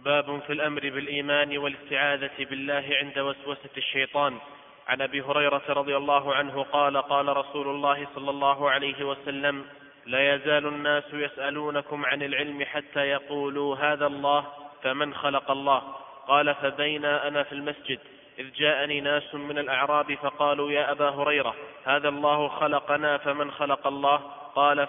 باب في الأمر بالإيمان والاستعاذة بالله عند وسوسة الشيطان. عن أبي هريرة رضي الله عنه قال قال رسول الله صلى الله عليه وسلم: لا يزال الناس يسألونكم عن العلم حتى يقولوا هذا الله فمن خلق الله؟ قال: فبين أنا في المسجد إذ جاءني ناس من الأعراب فقالوا: يا أبا هريرة، هذا الله خلقنا فمن خلق الله؟ قال: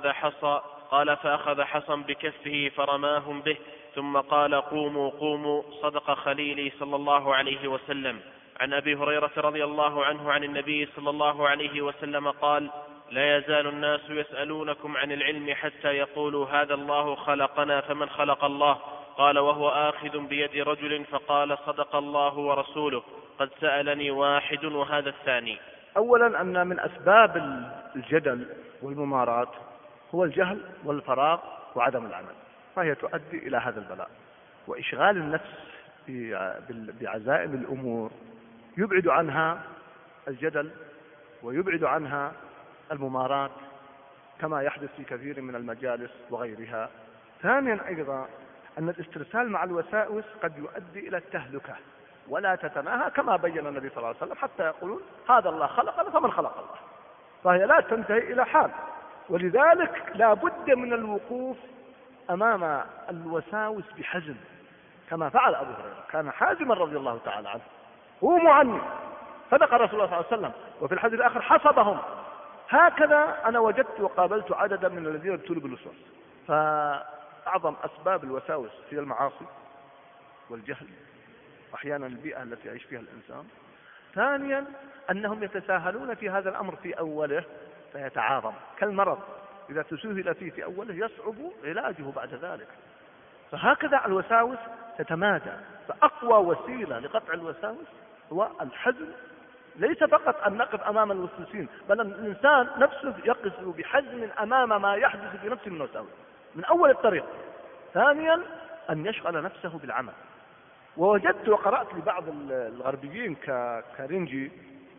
فأخذ حصا بكفه فرماهم به، ثم قال: قوموا قوموا، صدق خليلي صلى الله عليه وسلم. عن أبي هريرة رضي الله عنه عن النبي صلى الله عليه وسلم قال: لا يزال الناس يسألونكم عن العلم حتى يقولوا هذا الله خلقنا فمن خلق الله؟ قال: وهو آخذ بيد رجل، فقال: صدق الله ورسوله، قد سألني واحد وهذا الثاني. أولا أن من أسباب الجدل والممارات هو الجهل والفراغ وعدم العمل، فهي تؤدي إلى هذا البلاء. وإشغال النفس بعزائم الأمور يبعد عنها الجدل ويبعد عنها الممارات، كما يحدث في كثير من المجالس وغيرها. ثانيا أيضا أن الاسترسال مع الوساوس قد يؤدي إلى التهلكة ولا تتناهى، كما بين النبي صلى الله عليه وسلم، حتى يقولون هذا الله خلقنا فمن خلق الله، فهي لا تنتهي إلى حال. ولذلك لا بد من الوقوف أمام الوساوس بحزم، كما فعل أبو هريرة، كان حازما رضي الله تعالى عنه. قوموا عني، صدق رسول الله صلى الله عليه وسلم. وفي الحديث الآخر: حصبهم. هكذا أنا وجدت وقابلت عددا من الذين ابتلوا بالوسواس. فأعظم أسباب الوساوس هي المعاصي والجهل، أحيانا البيئة التي يعيش فيها الإنسان. ثانيا أنهم يتساهلون في هذا الأمر في أوله فيتعاظم، كالمرض إذا تسهل فيه في أوله يصعب علاجه بعد ذلك. فهكذا الوساوس تتمادى. فأقوى وسيلة لقطع الوساوس هو الحزم، ليس فقط أن نقف أمام الوسوسين، بل الإنسان نفسه يقف بحزم أمام ما يحدث في نفسه من وساوس من أول الطريق. ثانيا أن يشغل نفسه بالعمل. ووجدت وقرأت لبعض الغربيين كارنجي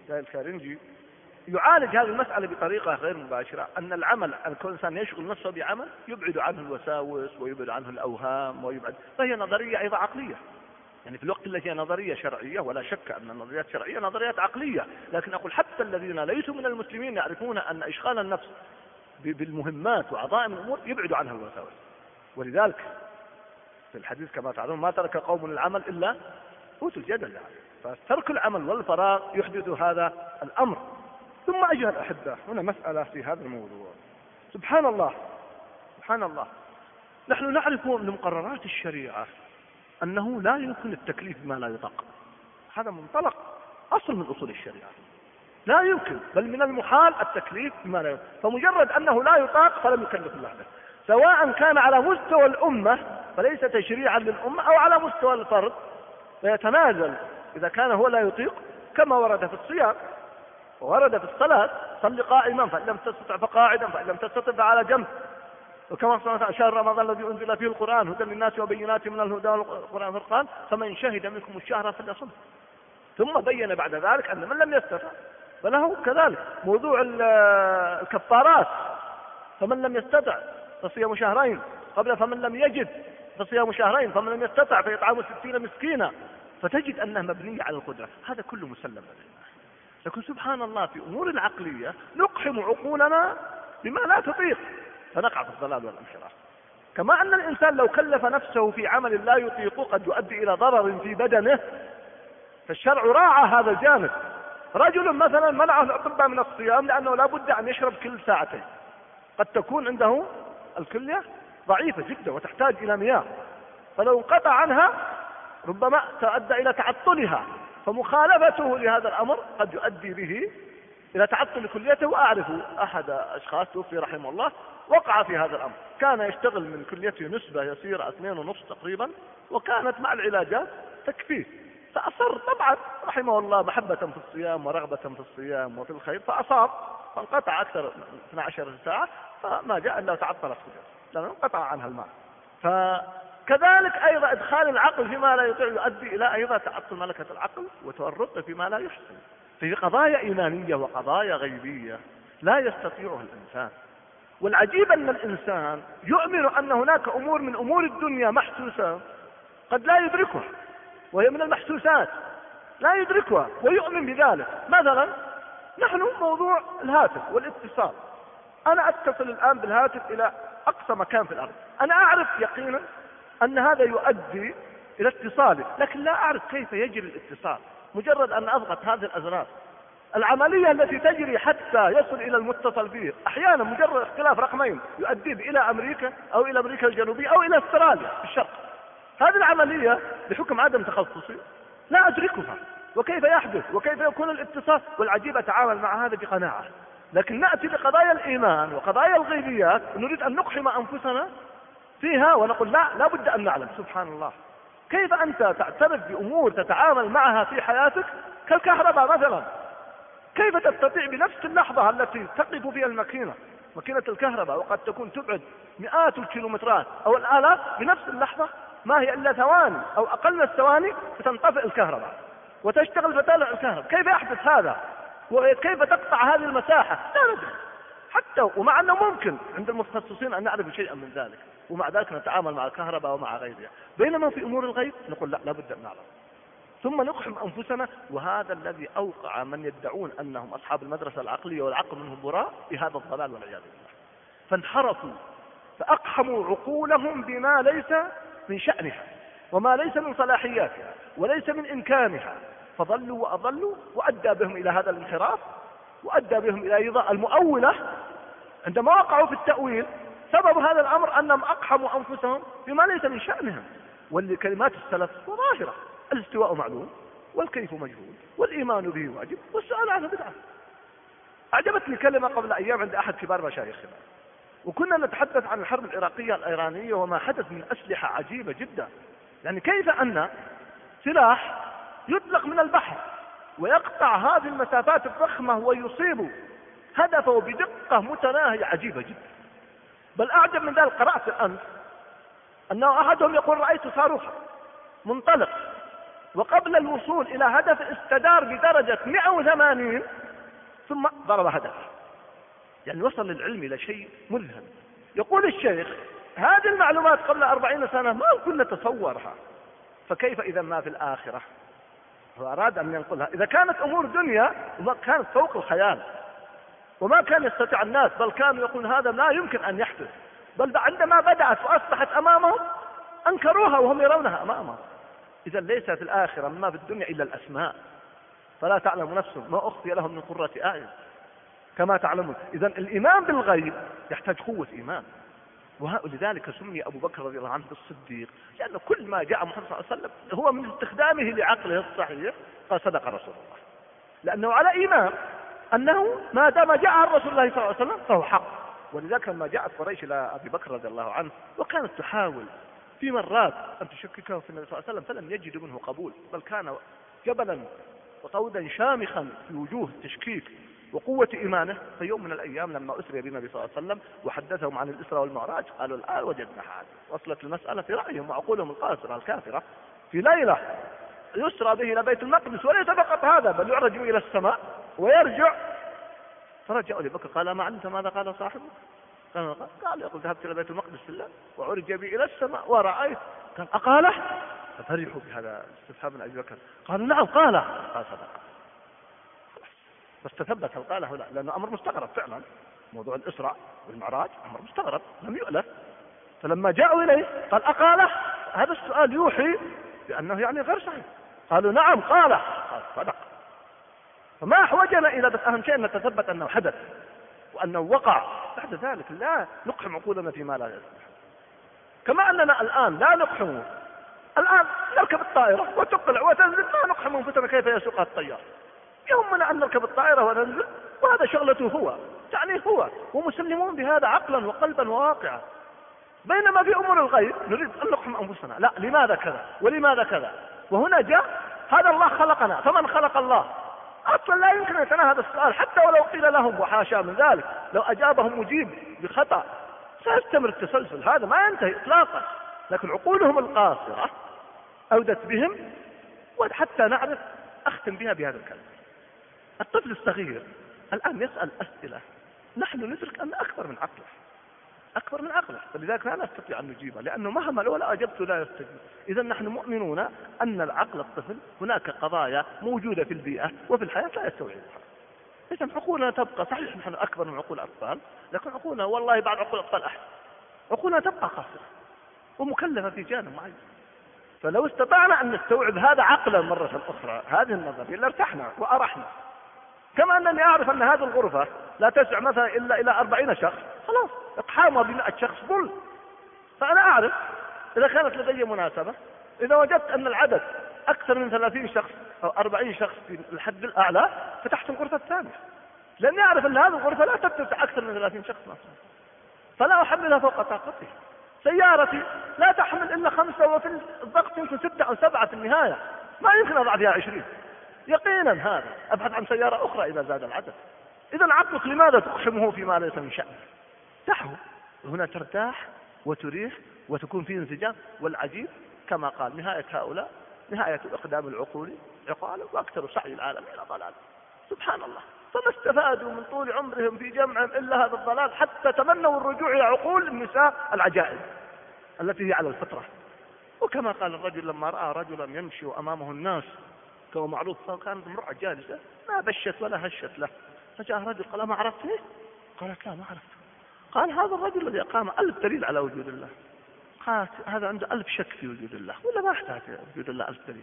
يعالج هذه المسألة بطريقة غير مباشرة، أن العمل، أن كل إنسان يشغل نفسه بعمل يبعد عنه الوساوس ويبعد عنه الأوهام فهي نظرية أيضا عقلية، يعني في الوقت الذي هي نظرية شرعية، ولا شك أن النظريات الشرعية نظريات عقلية، لكن أقول حتى الذين ليسوا من المسلمين يعرفون أن إشغال النفس بالمهمات وعظائم الأمور يبعد عنها الوساوس. ولذلك في الحديث كما تعلمون: ما ترك قوم العمل إلا أوتوا الجدل، يعني فترك العمل والفراغ يحدث هذا الأمر. ثم أيها الأحبة، هنا مسألة في هذا الموضوع. سبحان الله، نحن نعرف من مقررات الشريعة أنه لا يمكن التكليف بما لا يطاق. هذا منطلق أصل من أصول الشريعة، لا يمكن، بل من المحال التكليف بما لا يطاق. فمجرد أنه لا يطاق فلم يكلف الله به، سواء كان على مستوى الأمة فليس تشريعا للأمة، أو على مستوى الفرد فيتنازل إذا كان هو لا يطيق، كما ورد في الصيام وورد في الصلاة: صل قائما فإن لم تستطع فقاعدا فإن لم تستطع فعلى جنب. وكما صلى شهر رمضان الذي أنزل فيه القرآن هدى للناس وبينات من الهدى والقرآن فرقان فمن شهد منكم الشهر فليصم. ثم بين بعد ذلك أن من لم يستطع فله كذلك موضوع الكفارات: فمن لم يستطع فصيام شهرين قبل، فمن لم يجد فصيام شهرين، فمن لم يستطع فيطعم 60 مسكينا. فتجد أنها مبنية على القدرة، هذا كله مسلم لدينا. لكن سبحان الله في أمور العقلية نقحم عقولنا بما لا تطيق فنقع في الضلال والانحراف. كما أن الإنسان لو كلف نفسه في عمل لا يطيقه قد يؤدي إلى ضرر في بدنه، فالشرع راعى هذا الجانب. رجل مثلا منعه الأطباء من الصيام لأنه لا بد أن يشرب كل ساعتين، قد تكون عنده الكلية ضعيفة جدا وتحتاج إلى مياه، فلو انقطع عنها ربما تؤدى إلى تعطلها، فمخالفته لهذا الأمر قد يؤدي به إلى تعطل كليته. وأعرف أحد أشخاص توفي رحمه الله وقع في هذا الأمر، كان يشتغل من كليته نسبة يسيرة 2.5 تقريبا، وكانت مع العلاجات تكفيه، فأصر طبعا رحمه الله محبة في الصيام ورغبة في الصيام وفي الخير، فأصاب فانقطع أكثر من 12 ساعة، فما جاء إلا تعطلت كليته لأنه انقطع عنها الماء. فكذلك أيضا إدخال العقل فيما لا يطيع يؤدي إلى أيضا تعطل ملكة العقل وتورطه فيما لا يحسن. في قضايا إيمانية وقضايا غيبية لا يستطيعها الإنسان. والعجيب أن الإنسان يؤمن أن هناك أمور من أمور الدنيا محسوسة قد لا يدركها وهي من المحسوسات، لا يدركها ويؤمن بذلك. مثلا نحن موضوع الهاتف والاتصال، أنا أتصل الآن بالهاتف إلى أقصى مكان في الأرض، أنا أعرف يقينا أن هذا يؤدي إلى اتصالي، لكن لا أعرف كيف يجري الاتصال. مجرد أن أضغط هذه الأزرار، العملية التي تجري حتى يصل إلى المتصل به أحيانا مجرد اختلاف رقمين يؤدي إلى أمريكا أو إلى أمريكا الجنوبية أو إلى استراليا في الشرق. هذه العملية بحكم عدم تخصصي لا أدركها، وكيف يحدث وكيف يكون الاتصال، والعجيب أتعامل مع هذا بقناعة. لكن نأتي بقضايا الإيمان وقضايا الغيبيات نريد أن نقحم أنفسنا فيها ونقول لا بد أن نعلم. سبحان الله، كيف أنت تعترف بأمور تتعامل معها في حياتك كالكهرباء مثلا؟ كيف تستطيع بنفس اللحظة التي تقف فيها ماكينة الكهرباء، وقد تكون تبعد مئات الكيلومترات أو الآلاف، بنفس اللحظة ما هي إلا ثواني أو أقل من الثواني فتنطفئ الكهرباء وتشتغل فتالع الكهرباء؟ كيف يحدث هذا؟ وكيف تقطع هذه المساحة؟ لا ندري حتى، ومع أنه ممكن عند المتخصصين أن نعرف شيئا من ذلك، ومع ذلك نتعامل مع الكهرباء ومع غيرها. بينما في أمور الغيب نقول لا بد أن نعلم، ثم نقحم أنفسنا. وهذا الذي أوقع من يدعون أنهم أصحاب المدرسة العقلية والعقل منهم براء بهذا الضلال والعياذ بالله. فانحرفوا فأقحموا عقولهم بما ليس من شأنها وما ليس من صلاحياتها وليس من إمكانها، فضلوا وأضلوا، وأدى بهم إلى هذا الانحراف، وأدى بهم إلى إيضاء المؤولة عندما وقعوا في التأويل. سبب هذا الأمر أنهم أقحموا أنفسهم بما ليس من شأنهم. والكلمات السلف وظاهرة: الاستواء معلوم، والكيف مجهول، والإيمان به واجب، والسؤال عنه بدعة. أعجبتني كلمة قبل أيام عند أحد كبار مشايخنا، وكنا نتحدث عن الحرب العراقية الإيرانية وما حدث من أسلحة عجيبة جدا. يعني كيف أن سلاح يطلق من البحر ويقطع هذه المسافات الضخمة ويصيب هدفه بدقة متناهية عجيبة جدا. بل أعجب من ذلك، قرأت الأمس أنه أحدهم يقول: رأيت صاروخا منطلق وقبل الوصول إلى هدف استدار بدرجة 180 ثم ضرب هدف. يعني وصل للعلم إلى شيء مذهل. يقول الشيخ: هذه المعلومات قبل 40 سنة ما كنا نتصورها، فكيف إذا ما في الآخرة؟ هو أراد أن ينقلها. إذا كانت أمور دنيا وما كانت فوق الخيال وما كان يستطيع الناس، بل كانوا يقول هذا لا يمكن أن يحدث، بل عندما بدأت وأصبحت أمامهم أنكروها وهم يرونها أمامهم. إذا ليس في الآخرة مما في الدنيا إلا الأسماء، فلا تعلم نفس ما أخفي لهم من قرة أعين كما تعلمون. إذا الإيمان بالغيب يحتاج قوة إيمان، ولذلك سمي أبو بكر رضي الله عنه بالصديق، لأن كل ما جاء محمد صلى الله عليه وسلم هو من استخدامه لعقله الصحيح قال صدق رسول الله، لأنه على إيمان أنه ما دام جاء الرسول الله صلى الله عليه وسلم فهو حق. ولذلك لما جاءت قريش إلى أبي بكر رضي الله عنه وكانت تحاول في مرات أن تشككه في النبي صلى الله عليه وسلم فلم يجدوا منه قبول، بل كان جبلا وطودا شامخا في وجوه التشكيك وقوة إيمانه. في يوم من الأيام لما أسري بالنبي صلى الله عليه وسلم وحدثهم عن الإسراء والمعراج قالوا: الآن وجدنا حاجة. وصلت المسألة في رأيهم وعقولهم القاصرة الكافرة في ليلة يسرى به إلى بيت المقدس، وليس فقط هذا بل يعرج إلى السماء ويرجع. فرجعوا لبكر قال: ما علمت ماذا قال صاحبه؟ قال: يقول ذهبت إلى بيت المقدس في الليل وعرج بي إلى السماء ورأيت. قال: أقاله؟ ففرحوا بهذا الاستفهام من أبي بكر. قالوا: نعم قاله. قال: صدق. فاستثبت هل قاله لا، لأنه أمر مستغرب فعلا. موضوع الإسراء والمعراج أمر مستغرب لم يؤلف. فلما جاءوا إليه قال: أقاله؟ هذا السؤال يوحي بأنه يعني غير صحيح. قالوا: نعم قاله. قال: صدق. فما أحوجنا إلى بس أهم شيء أن نتثبت أنه حدث وأنه وقع. بعد ذلك لا نقحم عقولنا فيما لا يصلح، كما أننا الآن لا نقحم. الآن نركب الطائرة وتقلع وتنزل، ما نقحم أنفسنا كيف يسوقها الطيار. يهمنا أن نركب الطائرة وننزل وهذا شغلته هو، يعني هو، ومسلمون بهذا عقلا وقلبا وواقعا. بينما في أمور الغيب نريد أن نقحم أنفسنا، لا لماذا كذا ولماذا كذا. وهنا جاء هذا الله خلقنا، فمن خلق الله؟ أصلا لا يمكن أن يتناهى هذا السؤال، حتى ولو قيل لهم وحاشا من ذلك لو أجابهم مجيب بخطأ سيستمر التسلسل، هذا ما ينتهي إطلاقا. لكن عقولهم القاصرة أودت بهم، وحتى نعرف أختم بها بهذا الكلام. الطفل الصغير الآن يسأل أسئلة نحن ندرك أن أكبر من عقله، أكبر من عقله، فلذلك لا نستطيع أن نجيبه، لأنه مهما لو لا أجبت لا يستجيب. إذا نحن مؤمنون أن العقل الطفل هناك قضايا موجودة في البيئة وفي الحياة لا يستوعبها. إذا عقولنا تبقى، صحيح نحن أكبر من عقول الأطفال، لكن عقولنا والله بعد عقول الأطفال أحسن. عقولنا تبقى قاصرة ومكلفة في جانب معين. فلو استطعنا أن نستوعب هذا عقلا مرة أخرى، هذه النظرية لارتحنا وأرحنا. كما أنني أعرف أن هذه الغرفة لا تسع مثلا إلا إلى 40 شخص، خلاص اقحامها ب100 شخص ظل. فأنا أعرف إذا كانت لدي مناسبة، إذا وجدت أن العدد أكثر من 30 شخص أو 40 شخص في الحد الأعلى، فتحت الغرفة الثانية، لأني أعرف أن هذه الغرفة لا تتسع أكثر من 30 شخص مثلا، فلا أحملها فوق طاقتي. سيارتي لا تحمل إلا 5، وفي الضغط يمكن 6 أو 7 في النهاية، ما يمكن أضع فيها 20 يقينا. هذا أبحث عن سيارة أخرى إذا زاد العدد. إذا عقلك لماذا تقحمه فيما ليس من شأنه؟ دعه هنا ترتاح وتريح وتكون في انسجام. والعجيب كما قال نهاية هؤلاء نهاية إقدام العقول عقالا وأكثر سعي العالم إلى ضلال. سبحان الله، فما استفادوا من طول عمرهم في جمعهم إلا هذا الضلال، حتى تمنوا الرجوع إلى عقول النساء العجائز التي هي على الفطرة. وكما قال الرجل لما رأى رجلا يمشي وأمامه الناس كما معروف، كانت امرأة جالسة ما بشت ولا هشت له، فجاء رجل قال ما عرفته؟ قالت لا ما عرفته. قال هذا الرجل الذي أقام 1000 دليل على وجود الله. قالت هذا عنده 1000 شك في وجود الله، ولا ما احتاج وجود الله 1000 دليل؟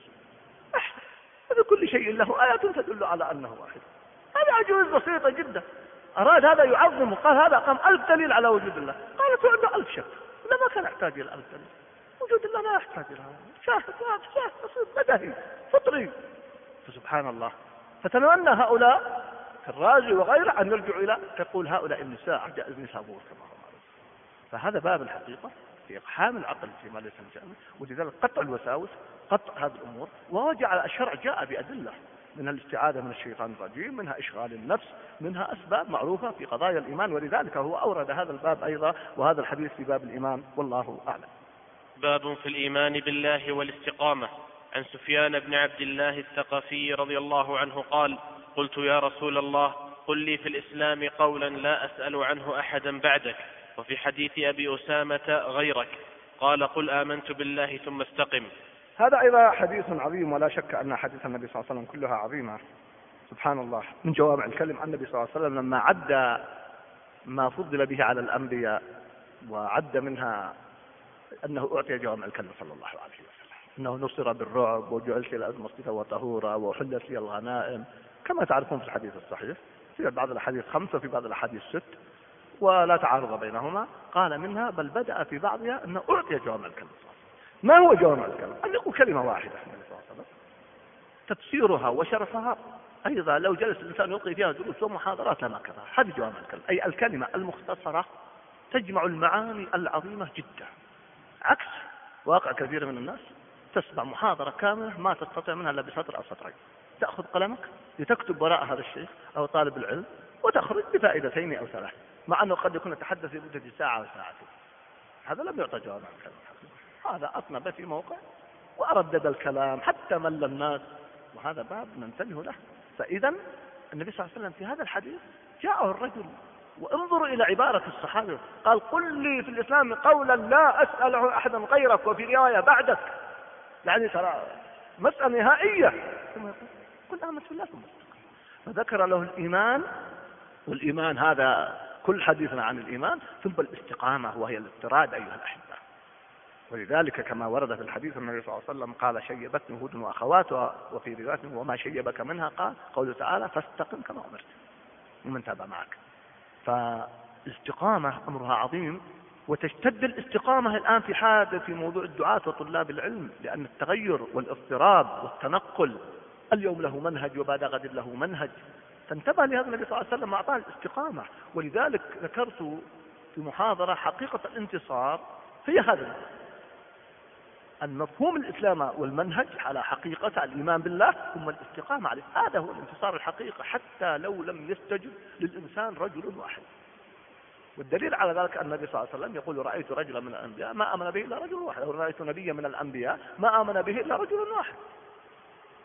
بكل شيء له آيات تدل على أنه واحد. هذا عجوز بسيطة جدا، أراد هذا يعظمه، قال هذا أقام 1000 دليل على وجود الله. قالت عنده 1000 شك، لا ما كان يحتاج إلى 1000 دليل. وجود الله لا يحتاج إلى هذا، شاهد بسيط بدهي فطري. فسبحان الله، فتمنى هؤلاء الرازي وغيره أن يرجعوا إلى تقول هؤلاء النساء عجائز نسابور كما هو معروف. فهذا باب الحقيقة في إقحام العقل فيما ليس من شأنه، ولذلك قطع الوساوس، قطع هذه الأمور. ووجع الشرع جاء بأدلة، منها الاستعاذة من الشيطان الرجيم، منها إشغال النفس، منها أسباب معروفة في قضايا الإيمان، ولذلك هو أورد هذا الباب أيضا وهذا الحديث في باب الإيمان، والله أعلم. باب في الإيمان بالله والاستقامة. عن سفيان بن عبد الله الثقفي رضي الله عنه قال: قلت يا رسول الله قل لي في الإسلام قولا لا أسأل عنه أحدا بعدك، وفي حديث أبي أسامة غيرك. قال: قل آمنت بالله ثم استقم. هذا أيضا حديث عظيم، ولا شك أن حديث النبي صلى الله عليه وسلم كلها عظيمة. سبحان الله، من جوامع الكلم النبي صلى الله عليه وسلم لما عد ما فضل به على الأنبياء، وعد منها أنه أعطي جوامع الكلم صلى الله عليه وسلم، أنه نصر بالرعب، وجعلت إلى مصدفا وطهورا، وحلت لي الغنائم، كما تعرفون في الحديث الصحيح. في بعض الأحاديث 5 وفي بعض الأحاديث 6، ولا تعارض بينهما. قال منها بل بدأ في بعضها أنه أعطي جوامع الكلم. ما هو جوامع الكلم؟ أن يقول كلمة واحدة تفسيرها وشرفها أيضا لو جلس الإنسان يلقي فيها دروس ومحاضرات لما كفى. هذه جوامع الكلم، أي الكلمة المختصرة تجمع المعاني العظيمة جدا، عكس واقع كثير من الناس. تسمع محاضرة كاملة ما تستطيع منها إلا بسطر أو سطرين، تأخذ قلمك لتكتب وراء هذا الشيخ أو طالب العلم، وتخرج بفائدتين أو 3، مع أنه قد يكون يتحدث لمدة ساعة أو ساعتين. هذا لم يعطى جوامع الكلم، هذا أطنب في موقع وأردد الكلام حتى مل الناس، وهذا باب ننتبه له. فإذا النبي صلى الله عليه وسلم في هذا الحديث جاءه الرجل، وانظروا إلى عبارة الصحابة، قال: قل لي في الإسلام قولا لا أسأله أحدا غيرك، وفي رواية بعدك، يعني ترى مسألة نهائية. ثم يقول: قل آمنت بالله ثم استقم. فذكر له الإيمان، والإيمان هذا كل حديثنا عن الإيمان، ثم الاستقامة وهي الاضطراد أيها الأحبة. ولذلك كما ورد في الحديث النبي صلى الله عليه وسلم قال: شيبتني هود وأخواتها، وفي رواية وما شيبك منها قال قوله تعالى: فاستقم كما أمرت ومن تاب معك. فالاستقامة أمرها عظيم، وتشتد الاستقامة الآن في حادث في موضوع الدعاة وطلاب العلم، لأن التغير والاضطراب والتنقل، اليوم له منهج وبعد غد له منهج، فانتبه لهذا النبي صلى الله عليه وسلم أعطاه الاستقامة. ولذلك ذكرت في محاضرة حقيقة الانتصار هي هذا المفهوم، الإسلام والمنهج على حقيقة الإيمان بالله، ثم الاستقامة عليه. هذا هو الانتصار الحقيقي، حتى لو لم يستجب للإنسان رجل واحد. والدليل على ذلك أن النبي صلى الله عليه وسلم يقول: رأيت رجلا من الأنبياء ما آمن به إلا رجل واحد، أو رأيت نبيا من الأنبياء ما آمن به إلا رجل واحد.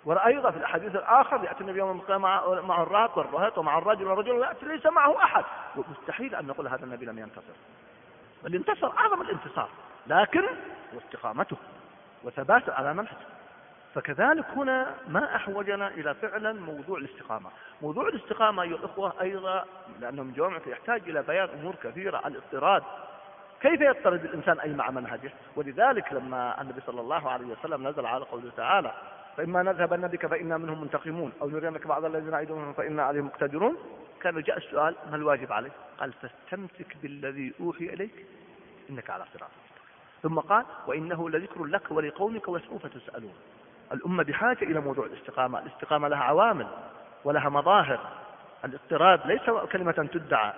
وأيضا في الحديث الآخر يأتي النبي يوم القيامة معه الرهط والرهط ومع الرجل والرجل يأتي ليس معه أحد. ومستحيل أن نقول هذا النبي لم ينتصر، بل انتصر أعظم الانتصار، لكن واستقامته وثبات على منهج. فكذلك هنا ما أحوجنا إلى فعلا موضوع الاستقامة. موضوع الاستقامة أيها الأخوة أيضا لأنهم جوامع يحتاج إلى بيان أمور كثيرة. الاضطراد، كيف يضطرد الإنسان أي مع منهجه؟ ولذلك لما النبي صلى الله عليه وسلم نزل على قوله تعالى فإما نذهبن بك فإنا منهم منتقمون أو نرينك بعض الذين نعدهم فإنا عليهم مقتدرون، كان جاء السؤال ما الواجب عليك؟ قال فاستمسك بالذي أوحي إليك إنك على صراط مستقيم. ثم قال وإنه لذكر لك ولقومك وسوف تسألون. الأمة بحاجة إلى موضوع الاستقامة. الاستقامة لها عوامل ولها مظاهر. الاضطراد ليس كلمة تدعى،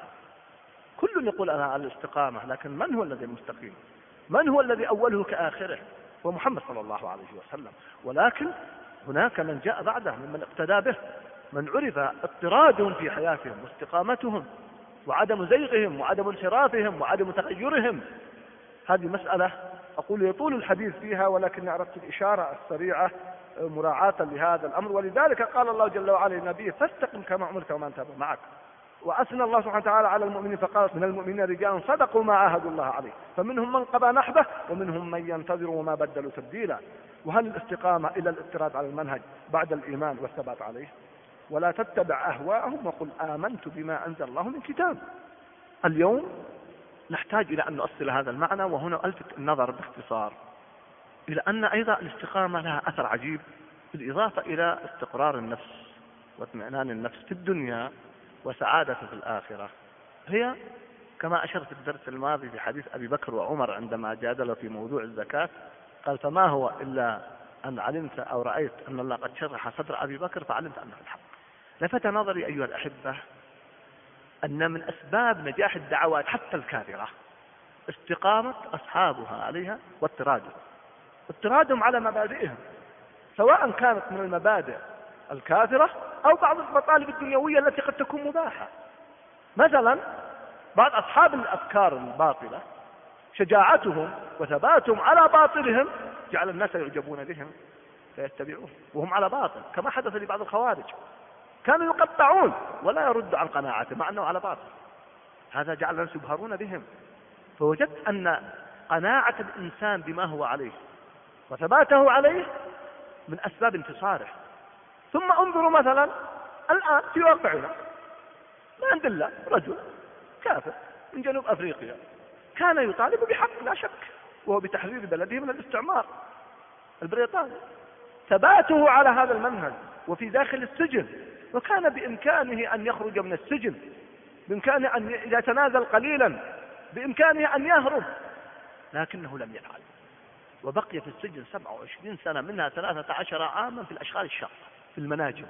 كل يقول أنا على الاستقامة، لكن من هو الذي المستقيم؟ من هو الذي أوله كآخره؟ هو محمد صلى الله عليه وسلم. ولكن هناك من جاء بعده ممن اقتدى به، من عرف اضطرادهم في حياتهم واستقامتهم وعدم زيغهم وعدم انحرافهم وعدم تغيرهم. هذه مسألة أقول يطول الحديث فيها، ولكن أردت الإشارة السريعة مراعاة لهذا الأمر. ولذلك قال الله جل وعلا لنبيه فاستقم كما أمرت ومن تاب معك. وأثنى الله سبحانه وتعالى على المؤمنين فقال من المؤمنين رجال صدقوا ما عاهدوا الله عليه فمنهم من قضى نحبه ومنهم من ينتظر وما بدلوا تبديلا. وهل الاستقامة إلى الاضطراد على المنهج بعد الإيمان والثبات عليه؟ ولا تتبع أهواءهم وقل آمنت بما أنزل الله من كتاب. اليوم نحتاج إلى أن نؤصل هذا المعنى. وهنا ألفت النظر باختصار إلى أن أيضا الاستقامة لها أثر عجيب بالإضافة إلى استقرار النفس واطمئنان النفس في الدنيا وسعادة في الآخرة. هي كما أشرت في الدرس الماضي في حديث أبي بكر وعمر عندما جادلوا في موضوع الزكاة، قال فما هو إلا أن علمت أو رأيت أن الله قد شرح صدر أبي بكر فعلمت أنه الحق. لفت نظري أيها الأحبة أن من أسباب نجاح الدعوات حتى الكافرة استقامة أصحابها عليها واضطرادهم على مبادئهم، سواء كانت من المبادئ الكافرة أو بعض المطالب الدنيوية التي قد تكون مباحة. مثلا بعض أصحاب الأفكار الباطلة شجاعتهم وثباتهم على باطلهم جعل الناس يعجبون بهم فيتبعون وهم على باطل، كما حدث لبعض الخوارج كانوا يقطعون ولا يرد عن قناعته مع أنه على باطل. هذا جعل الناس يبهرون بهم. فوجدت أن قناعة الإنسان بما هو عليه وثباته عليه من أسباب انتصاره. ثم انظروا مثلا الآن في واقعنا مانديلا رجل كافر من جنوب أفريقيا كان يطالب بحق لا شك، وهو بتحرير بلده من الاستعمار البريطاني. ثباته على هذا المنهج وفي داخل السجن، وكان بإمكانه أن يخرج من السجن، بإمكانه أن إذا تنازل قليلا بإمكانه أن يهرب، لكنه لم يفعل وبقي في السجن 27 سنة منها 13 عاما في الأشغال الشاقة في المناجم.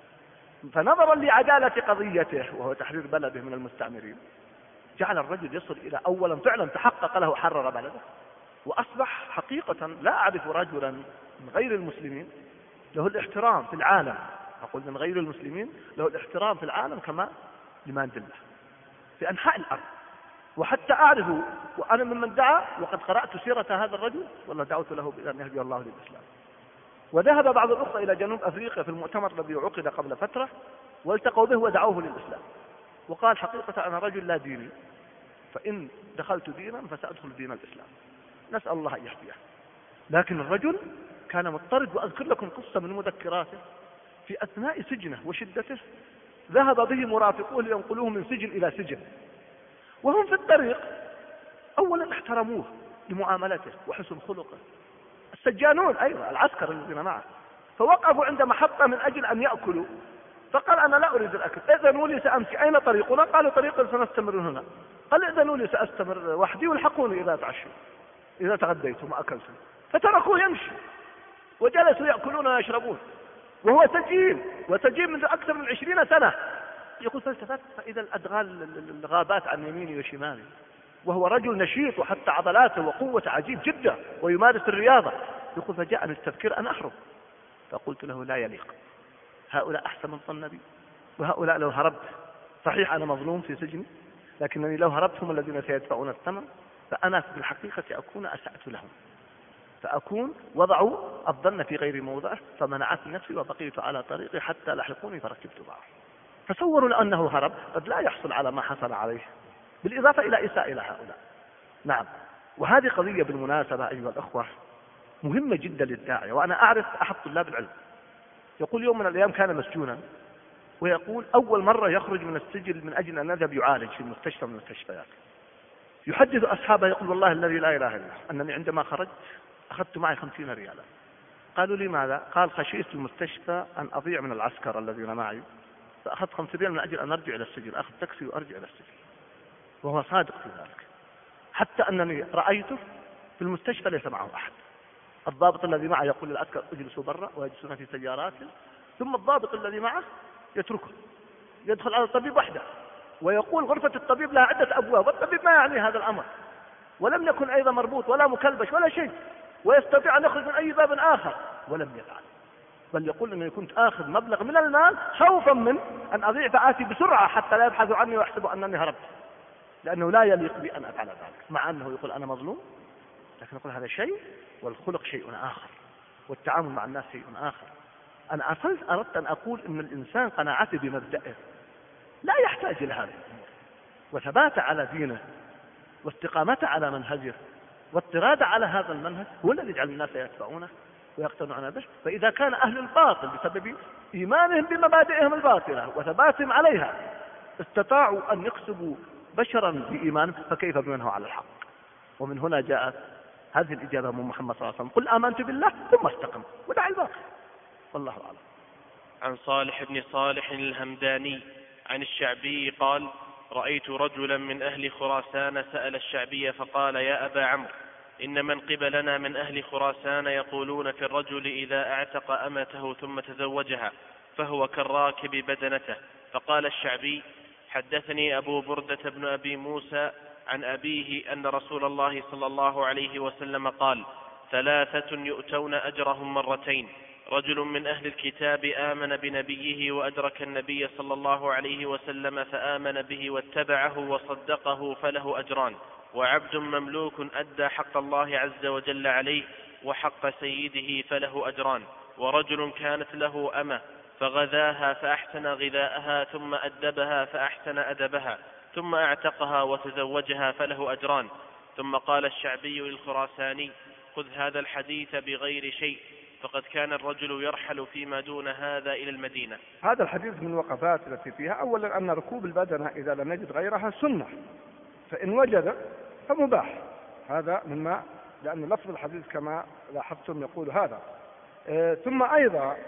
فنظرا لعدالة قضيته وهو تحرير بلده من المستعمرين جعل الرجل يصل إلى أولا فعلا تحقق له حرر بلده، وأصبح حقيقة لا أعرف رجلا من غير المسلمين له الاحترام في العالم، أقول من غير المسلمين له الاحترام في العالم كما لمانديلا في أنحاء الأرض. وحتى أعرف وأنا ممن دعا وقد قرأت سيرة هذا الرجل والله دعوت له بأن يهدي الله للإسلام. وذهب بعض الأخوة إلى جنوب أفريقيا في المؤتمر الذي عقد قبل فترة والتقوا به ودعوه للإسلام، وقال حقيقة أنا رجل لا ديني، فإن دخلت دينا فسأدخل دين الإسلام، نسأل الله أن يهديه. لكن الرجل كان مضطرد. وأذكر لكم قصة من مذكراته في أثناء سجنه وشدته ذهب به مرافقوه لينقلوه من سجن إلى سجن، وهم في الطريق أولا احترموه لمعاملته وحسن خلقه، السجانون أيضا العسكر الذين معه، فوقفوا عند محطة من أجل أن يأكلوا، فقال أنا لا أريد الأكل، إذنوا لي سأمشي. أين طريقنا؟ قالوا طريق سنستمر هنا. قال إذنوا لي سأستمر وحدي والحقوني إذا تعشوا إذا تغديتم وأكلتم. فتركوه يمشي وجلسوا يأكلون ويشربون وهو سجين، وسجين منذ أكثر من 20 سنة. يقول فالتفت فإذا الأدغال الغابات عن يميني وشمالي، وهو رجل نشيط وحتى عضلاته وقوة عجيب جدا ويمارس الرياضة. يقول فجاءني التفكير أن أهرب، فقلت له لا يليق، هؤلاء أحسن من ظن بي، وهؤلاء لو هربت صحيح أنا مظلوم في سجني، لكنني لو هربت هم الذين سيدفعون الثمن، فأنا في الحقيقة أكون أسأت لهم. فأكون وضعوا الظن في غير موضعه فمنعتني نفسي وبقيت على طريقي حتى لحقوني فركبت معه. تصوروا لأنه هرب قد لا يحصل على ما حصل عليه، بالإضافة إلى إساءة إلى هؤلاء. نعم. وهذه قضية بالمناسبة أيها الأخوة مهمة جدا للداعية. وأنا أعرف أحد طلاب العلم يقول يوم من الأيام كان مسجونا، ويقول أول مرة يخرج من السجن من أجل أن يذهب يعالج في المستشفى من المستشفيات، يحدث أصحابه يقول والله الذي لا إله إلا أنني عندما خرجت أخذت معي 50 ريالا. قالوا لي ماذا؟ قال خشيت في المستشفى أن أضيع من العسكر الذين معي فأخذت 50 ريال من أجل أن أرجع إلى السجن، أخذ تاكسي وأرجع إلى السجن. وهو صادق في ذلك، حتى أنني رأيته في المستشفى ليس معه أحد. الضابط الذي معه يقول للعسكر اجلسوا برا ويجلسون في سياراتهم، ثم الضابط الذي معه يتركه يدخل على الطبيب وحده، ويقول غرفة الطبيب لها عدة أبواب والطبيب ما يعني هذا الأمر، ولم يكن أيضا مربوط ولا مكلبش ولا شيء، ويستطيع أن يخرج من أي باب آخر ولم يفعل. بل يقول أني كنت آخذ مبلغ من المال خوفا من أن أضيع فآتي بسرعة حتى لا يبحثوا عني ويحسبوا أنني هربت، لأنه لا يليق بي أن أفعل ذلك، مع أنه يقول أنا مظلوم، لكن يقول هذا شيء والخلق شيء آخر والتعامل مع الناس شيء آخر. أنا أردت أن أقول أن الإنسان قناعته بمبدأه لا يحتاج إلى هذه الأمور، وثبات على دينه واستقامته على منهجه واضطراد على هذا المنهج هو الذي يجعل الناس يتبعونه ويقتنعون به. فإذا كان أهل الباطل بسبب إيمانهم بمبادئهم الباطلة وثباتهم عليها استطاعوا أن يكسبوا بشرا بإيمانهم، فكيف بمن هو على الحق؟ ومن هنا جاءت هذه الإجابة من محمد صلى الله عليه وسلم: قل آمنت بالله ثم استقم ودع الباقي. والله أعلم. عن صالح بن صالح الهمداني عن الشعبي قال: رأيت رجلا من أهل خراسان سأل الشعبي فقال: يا أبا عمرو، إن من قبلنا من أهل خراسان يقولون في الرجل إذا اعتق أمته ثم تزوجها فهو كالراكب بدنته. فقال الشعبي: حدثني أبو بردة بن أبي موسى عن أبيه أن رسول الله صلى الله عليه وسلم قال: ثلاثة يؤتون أجرهم مرتين: رجل من أهل الكتاب آمن بنبيه وأدرك النبي صلى الله عليه وسلم فآمن به واتبعه وصدقه فله أجران، وعبد مملوك أدى حق الله عز وجل عليه وحق سيده فله أجران، ورجل كانت له أمة فغذاها فأحسن غذاءها ثم أدبها فأحسن أدبها ثم أعتقها وتزوجها فله أجران. ثم قال الشعبي للخراساني: خذ هذا الحديث بغير شيء، فقد كان الرجل يرحل فيما دون هذا إلى المدينة. هذا الحديث من الوقفات التي فيها أولا أن ركوب البدنة إذا لم نجد غيرها سنة، فإن وجد فمباح، هذا مما لأن لفظ الحديث كما لاحظتم يقول هذا. ثم أيضا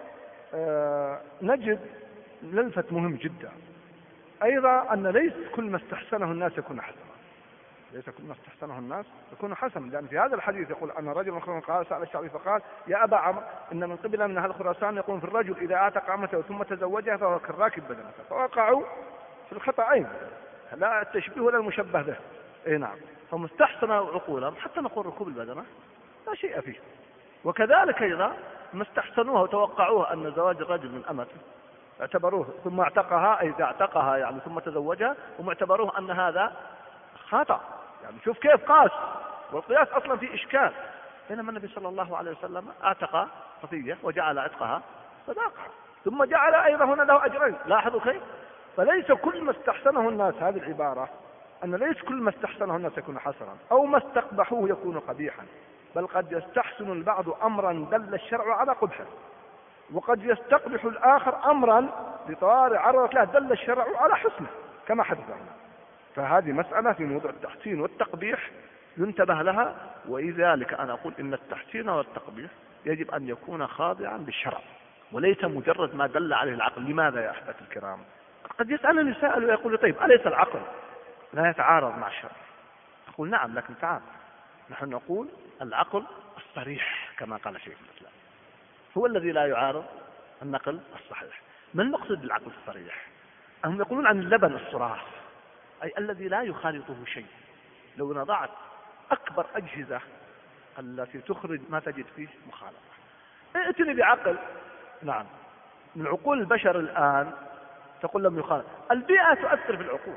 نجد للفت مهم جدا أيضا أن ليس كل ما استحسنه الناس يكون حسنا، ليس كل ما استحسنه الناس يكون حسنا، لأن في هذا الحديث يقول أن رجل قال سأل الشعبي فقال: يا أبا عمرو، إن من قبل من أهل خراسان يقول في الرجل إذا أعتق أمته ثم تزوجها فهو كالراكب بدنته، فوقعوا في الخطأين، لا التشبيه ولا المشبه به. نعم، فمستحسن عقولهم حتى نقول ركوب البدنة لا شيء فيه. وكذلك أيضا ما استحسنوه وتوقعوه أن زواج الرجل من أمته اعتبروه ثم اعتقها، أي اعتقها يعني ثم تزوجها، ومعتبروه أن هذا خطأ. يعني شوف كيف قاس، والقياس أصلا في إشكال، بينما النبي صلى الله عليه وسلم اعتق صفية وجعل عتقها صداقة، ثم جعل أيضا هنا له أجرين. لاحظوا كيف؟ فليس كل ما استحسنه الناس، هذه العبارة أن ليس كل ما استحسنه الناس يكون حسنا أو ما استقبحوه يكون قبيحا، بل قد يستحسن البعض أمرا دل الشرع على قبحه، وقد يستقبح الآخر أمرا لطوارئ عرضت له دل الشرع على حسنه كما حدث هنا. فهذه مسألة في موضوع التحسين والتقبيح ينتبه لها، ولذلك أنا أقول إن التحسين والتقبيح يجب أن يكون خاضعا بالشرع وليس مجرد ما دل عليه العقل. لماذا يا أحبة الكرام؟ قد يسألني سائل ويقول: طيب أليس العقل لا يتعارض مع الشرع؟ أقول: نعم، لكن تعال، نحن نقول العقل الصريح كما قال شيخ الإسلام هو الذي لا يعارض النقل الصحيح. ما المقصود بالعقل الصريح؟ هم يقولون عن اللبن الصراخ، أي الذي لا يخالطه شيء. لو نضعت أكبر أجهزة التي تخرج ما تجد فيه مخالطة، ائتني بعقل. نعم، من عقول البشر الآن تقول لم يخالط. البيئة تؤثر في العقول.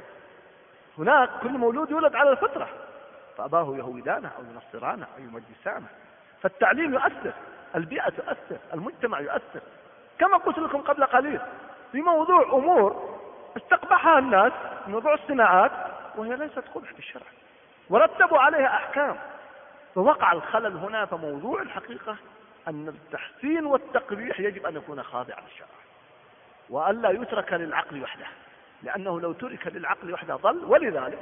هناك كل مولود يولد على الفطرة، فأباه يهودانه أو ينصرانه أو يمجسانه، فالتعليم يؤثر، البيئة تؤثر، المجتمع يؤثر. كما قلت لكم قبل قليل في موضوع أمور استقبحها الناس، موضوع الصناعات، وهي ليست قبح في الشرع، ورتبوا عليها أحكام، فوقع الخلل هنا. فموضوع الحقيقة أن التحسين والتقبيح يجب أن يكون خاضعا للشرع، وألا يترك للعقل وحده، لأنه لو ترك للعقل وحده ضل. ولذلك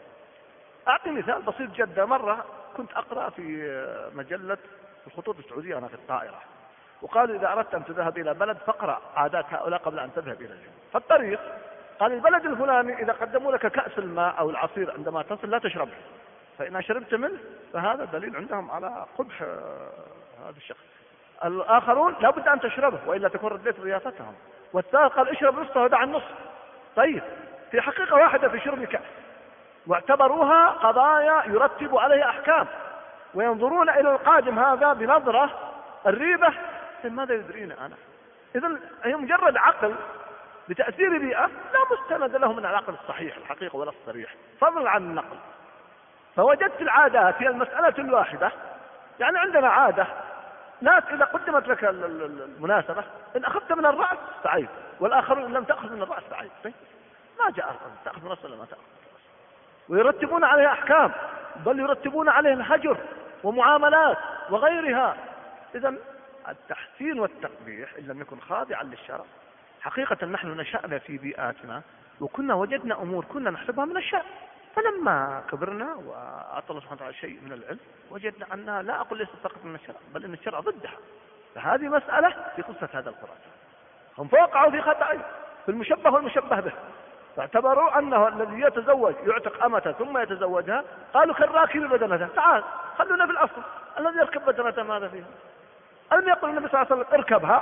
أعطي مثال بسيط جدا. مرة كنت أقرأ في مجلة الخطوط السعودية أنا في الطائرة، وقالوا إذا أردت أن تذهب إلى بلد فاقرأ عادات هؤلاء قبل أن تذهب إلى الجنوب. فالطريق قال البلد الفلاني إذا قدموا لك كأس الماء أو العصير عندما تصل لا تشربه، فإن شربت منه فهذا دليل عندهم على قبح هذا الشخص. الآخرون لا بد أن تشربه وإلا تكون رديت ضيافتهم. والثالث قال اشرب نصفه ودع النصف. طيب في حقيقة واحدة في شرب كأس، واعتبروها قضايا يرتب عليها أحكام، وينظرون إلى القادم هذا بنظرة الريبة. ماذا يدرينا أنا؟ إذن هي مجرد عقل بتأثير بيئة لا مستند له من العقل الصحيح الحقيقة ولا الصريح، فضلا عن النقل. فوجدت العادات هي المسألة الواحدة. يعني عندنا عادة ناس إذا قدمت لك المناسبة إن أخذت من الرأس فعيب، والآخرون إن لم تأخذ من الرأس فعيب. ما جاء تأخذ من الرأس ولا ما تأخذ من الرأس، ويرتبون عليها أحكام، بل يرتبون عليها الهجر ومعاملات وغيرها. إذن التحسين والتقبيح إن لم يكن خاضعا للشرع. حقيقة نحن نشأنا في بيئاتنا وكنا وجدنا أمور كنا نحسبها من الشرع، فلما كبرنا وأعطى الله سبحانه وتعالى شيء من العلم وجدنا أنها لا أقول ليست فقط من الشرع، بل إن الشرع ضدها. فهذه مسألة في قصة هذا القرآن. هم فوقعوا في خطأ في المشبه والمشبه به، فاعتبروا أنه الذي يتزوج يعتق أمته ثم يتزوجها، قالوا كالراكب بدنته. تعال خلونا في الأصل، الذي يركب بدنته ماذا فيها؟ ألم يقل النبي صلى الله عليه وسلم اركبها؟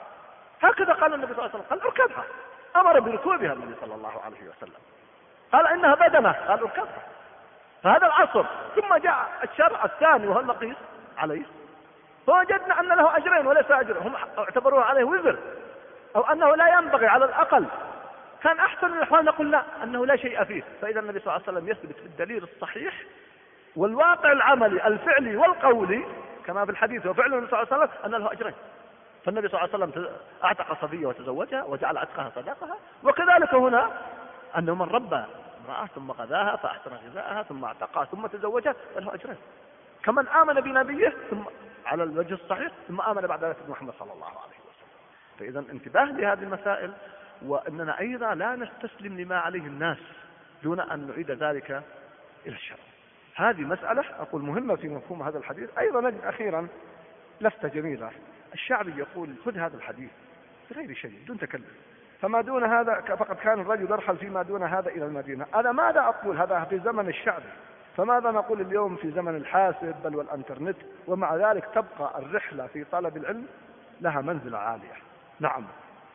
هكذا قال النبي صلى الله عليه وسلم، قال اركبها، أمر بركوبها النبي صلى الله عليه وسلم، قال إنها بدنة، قال اركبها. فهذا العصر. ثم جاء الشرع الثاني وهو المقيس عليه، فوجدنا أن له أجرين وليس أجر، هم اعتبروه عليه وزر، أو أنه لا ينبغي على الأقل. كان أحسن الأحوال نقول لا، أنه لا شيء فيه. فإذا النبي صلى الله عليه وسلم يثبت في الدليل الصحيح والواقع العملي الفعلي والقولي كما في الحديث وفعل النبي صلى الله عليه وسلم أن له أجرين. فالنبي صلى الله عليه وسلم أعتق صبية وتزوجها وجعل عتقها صداقها، وكذلك هنا أنه من ربى امرأة ثم غذاها فأحسن غذاءها ثم اعتقها ثم تزوجها فله أجرين، كمن آمن بنبيه ثم على الوجه الصحيح ثم آمن بعد ذلك بمحمد صلى الله عليه وسلم. فإذا انتباه لهذه المسائل، وأننا أيضا لا نستسلم لما عليه الناس دون أن نعيد ذلك إلى الشرع. هذه مسألة أقول مهمة في مفهوم هذا الحديث. أيضا نجد أخيرا لفتة جميلة، الشعبي يقول خذ هذا الحديث بغير شيء دون تكلف، فما دون هذا فقد كان الرجل يرحل فيما دون هذا إلى المدينة. أنا ماذا أقول؟ هذا في زمن الشعبي، فماذا نقول اليوم في زمن الحاسب بل والأنترنت؟ ومع ذلك تبقى الرحلة في طلب العلم لها منزلة عالية، نعم،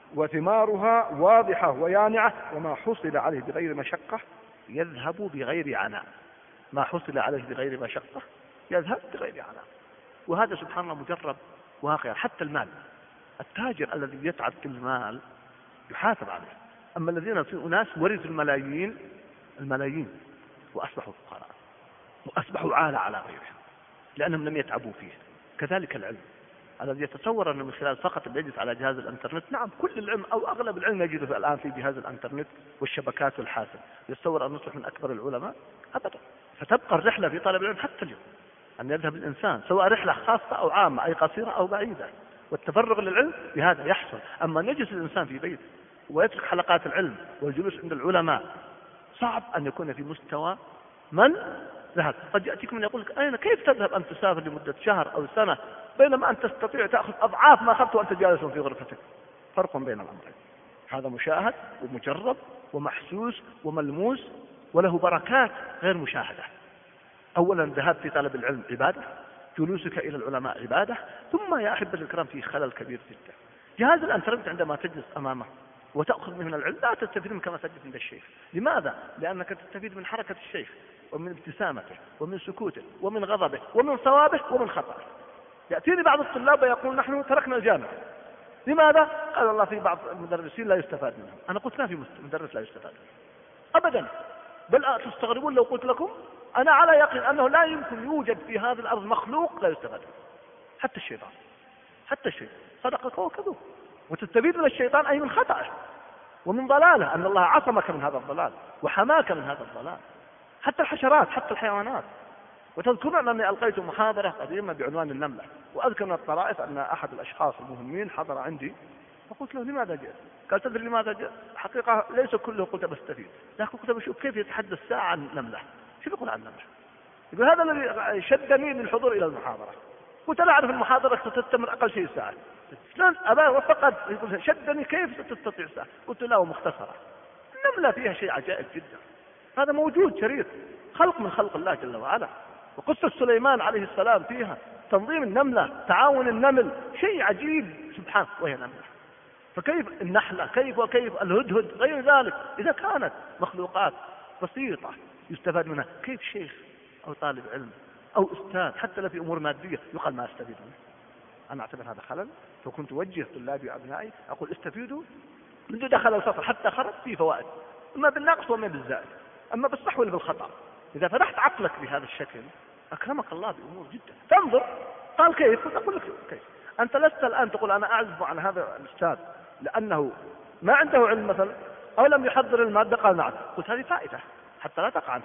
وثمارها واضحة ويانعة، وما حصل عليه بغير مشقة يذهب بغير عناء. ما حصل عليه بغير مشقة يذهب بغير عناء. وهذا سبحان الله مجرب واقع. حتى المال، التاجر الذي يتعب في المال يحاسب عليه، أما الذين في أناس ورثوا الملايين وأصبحوا فقراء وأصبحوا عالة على غيرهم لأنهم لم يتعبوا فيه. كذلك العلم الذي يتصور أنه من خلال فقط يجلس على جهاز الانترنت، نعم كل العلم أو أغلب العلم يجد الآن في جهاز الانترنت والشبكات والحاسب، يتصور أن يصبح من أكبر العلماء أبدا. فتبقى الرحلة في طلب العلم حتى اليوم أن يذهب الإنسان سواء رحلة خاصة أو عامة، أي قصيرة أو بعيدة، والتفرغ للعلم بهذا يحصل. أما أن يجلس الإنسان في بيته ويترك حلقات العلم والجلوس عند العلماء، صعب أن يكون في مستوى من ذهب. قد يأتيك من يقول لك كيف تذهب أن تسافر لمدة شهر أو سنة بينما أن تستطيع تأخذ أضعاف ما أخذت وأنت جالس في غرفتك. فرق بين الأمرين، هذا مشاهد ومجرب ومحسوس وملموس وله بركات غير مشاهدة. أولا ذهاب في طلب العلم عبادة، جلوسك إلى العلماء عبادة، ثم يا أحبة الكرام في خلل كبير جدا. جهاز الانترنت عندما تجلس أمامه وتأخذ منه العلم لا تستفيد منه كما تجلس عند الشيخ. لماذا؟ لأنك تستفيد من حركة الشيخ ومن ابتسامته ومن سكوته ومن غضبه ومن صوابه ومن خطأه. يأتيني بعض الطلاب ويقول نحن تركنا الجامعة. لماذا؟ قال والله في بعض المدرسين لا يستفاد منهم. أنا قلت ما في مدرس لا يستفاد منه أبدا، بل تستغربون لو قلت لكم أنا على يقين أنه لا يمكن يوجد في هذه الأرض مخلوق لا يستفاد منه. حتى الشيطان، حتى الشيطان صدقك وهو كذوب، وتستفيد من الشيطان أي من خطأه ومن ضلاله، أن الله عصمك من هذا الضلال وحماك من هذا الضلال. حتى الحشرات، حتى الحيوانات. وتذكرون أنني ألقيت محاضرة قديمة بعنوان النملة، وأذكر من الطرائف أن أحد الأشخاص المهمين حضر عندي، فقلت له لماذا جئت؟ قال تدري لماذا جئت؟ حقيقة ليس كله قلت بستفيد، لكن قلت بشوف كيف يتحدث ساعة عن نملة. شو يقول عن نملة؟ يقول هذا الذي شدني للحضور إلى المحاضرة. قلت لا أعرف المحاضرة ستستمر أقل شيء ساعة. شلون أبا فقط يقول شدني كيف ستستطيع ساعة؟ قلت لا ومختصرة. النملة فيها شيء عجائب جدا، هذا موجود شريط، خلق من خلق الله جل وعلا. وقصة سليمان عليه السلام فيها تنظيم النملة، تعاون النمل، شيء عجيب سبحان، وهي نملة. فكيف النحلة، كيف وكيف الهدهد، غير ذلك، إذا كانت مخلوقات بسيطة يستفاد منها، كيف شيخ أو طالب علم أو أستاذ حتى لو في أمور مادية يقال ما أستفيد منه؟ أنا أعتبر هذا خلل. فكنت أوجه طلابي وأبنائي أقول استفيدوا منذ دخل الفصل حتى خرج فيه فوائد، إما بالنقص وما بالزائد، أما بالصح ولا بالخطأ. إذا فتحت عقلك بهذا الشكل أكرمك الله بأمور جدا. تنظر قال كيف؟ قلت أقول لك كيف. أنت لست الآن تقول أنا أعزف عن هذا الأستاذ لأنه ما عنده علم مثلا أو لم يحضر المادة، قال نعم. قلت هذه فائدة حتى لا تقع أنت،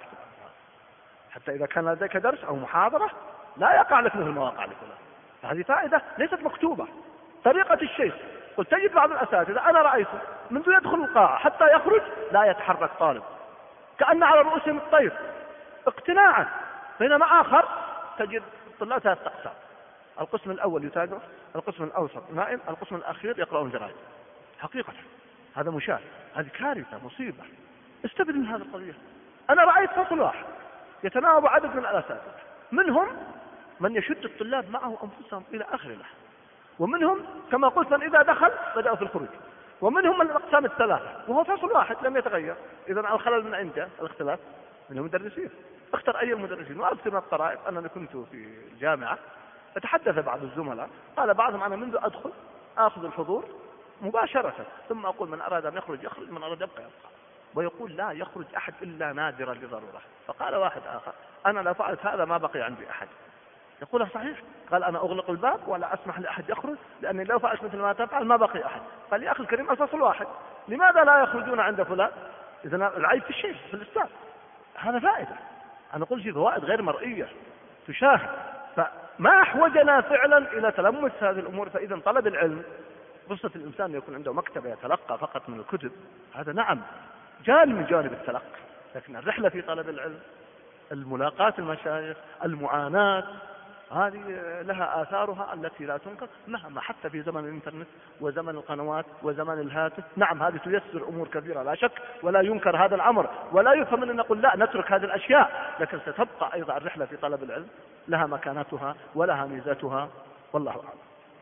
حتى إذا كان لديك درس أو محاضرة لا يقع لك مثل المواقع لكلها. فهذه فائدة ليست مكتوبة. طريقة الشيخ، قلت تجد بعض الأساتذة أنا رأيته منذ يدخل القاعة حتى يخرج لا يتحرك طالب، كأن على رؤوسهم الطير اقتناعا. بينما آخر تجد الطلاب ثلاثة أقسام: القسم الأول يتابع، القسم الأوسط نائم، القسم الأخير يقرؤون جرائد. حقيقة هذا مشاهد، هذه كارثة مصيبة. استفد من هذه القضية. أنا رأيت فصل واحد يتناوب عدد من الأساتذة، منهم من يشد الطلاب معه أنفسهم إلى آخر لحظة، ومنهم كما قلت من إذا دخل بدأوا في الخروج، ومنهم من الأقسام الثلاثة، وهو فصل واحد لم يتغير. إذا الخلل من عنده الاختلاف من المدرسين. اختر أي المدرسين. وأذكر من الطرائف أنني كنت في الجامعة فتحدث بعض الزملاء، قال بعضهم أنا منذ أدخل آخذ الحضور مباشرة، ثم أقول من أراد أن يخرج يخرج، من أراد يبقى يبقى، ويقول لا يخرج أحد إلا نادرا لضرورة. فقال واحد آخر أنا لا فعلت هذا ما بقي عندي أحد. يقول صحيح، قال أنا أغلق الباب ولا أسمح لأحد يخرج، لأني لو فعلت مثل ما تفعل ما بقي أحد. قال يا أخي الكريم الفصل واحد، لماذا لا يخرجون عند فلان؟ إذن العيب في الشيء في الأستاذ. هذا فائدة، أنا أقول في فوائد غير مرئية تشاهد. فما أحوجنا فعلا إلى تلمس هذه الأمور. فإذا طلب العلم فرصة الإنسان أن يكون عنده مكتبة يتلقى فقط من الكتب، هذا نعم جانب من جانب التلقي، لكن الرحلة في طلب العلم، الملاقاة المشايخ، المعاناة، هذه لها آثارها التي لا تنكر مهما، حتى في زمن الإنترنت وزمن القنوات وزمن الهاتف. نعم هذه تيسر أمور كثيرة لا شك، ولا ينكر هذا الأمر، ولا يفهم أن نقول لا نترك هذه الأشياء، لكن ستبقى أيضا الرحلة في طلب العلم لها مكانتها ولها ميزاتها، والله أعلم.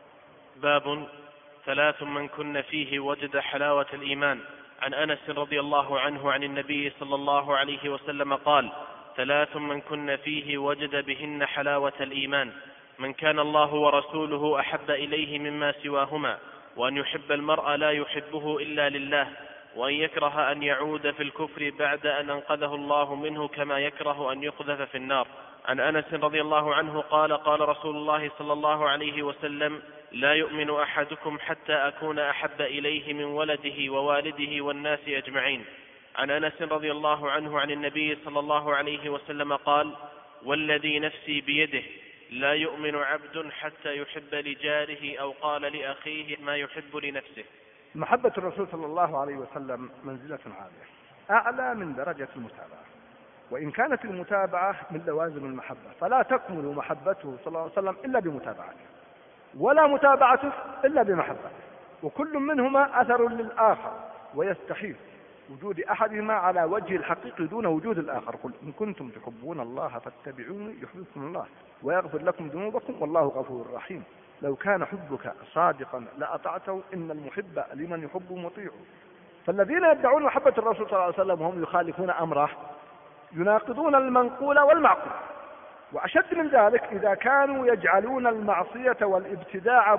باب 3 من كن فيه وجد حلاوة الإيمان. عن أنس رضي الله عنه عن النبي صلى الله عليه وسلم قال: 3 من كن فيه وجد بهن حلاوة الإيمان: من كان الله ورسوله أحب إليه مما سواهما، وأن يحب المرء لا يحبه إلا لله، وأن يكره أن يعود في الكفر بعد أن أنقذه الله منه كما يكره أن يقذف في النار. عن أنس رضي الله عنه قال: قال رسول الله صلى الله عليه وسلم: لا يؤمن أحدكم حتى أكون أحب إليه من ولده ووالده والناس أجمعين. عن أنس رضي الله عنه عن النبي صلى الله عليه وسلم قال: والذي نفسي بيده لا يؤمن عبد حتى يحب لجاره أو قال لأخيه ما يحب لنفسه. محبة الرسول صلى الله عليه وسلم منزلة عالية أعلى من درجة المتابعة، وإن كانت المتابعة من لوازم المحبة، فلا تكمل محبته صلى الله عليه وسلم إلا بمتابعته، ولا متابعته إلا بمحبته، وكل منهما أثر للآخر، ويستحيل وجود أحدهما على وجه الحقيقي دون وجود الآخر. قل إن كنتم تحبون الله فاتبعوني يحببكم الله ويغفر لكم ذنوبكم والله غفور رحيم. لو كان حبك صادقا لأطعته، إن المحب لمن يحب مطيع. فالذين يدعون محبة الرسول صلى الله عليه وسلم وهم يخالفون أمره يناقضون المنقول والمعقول. وأشد من ذلك إذا كانوا يجعلون المعصية والابتداع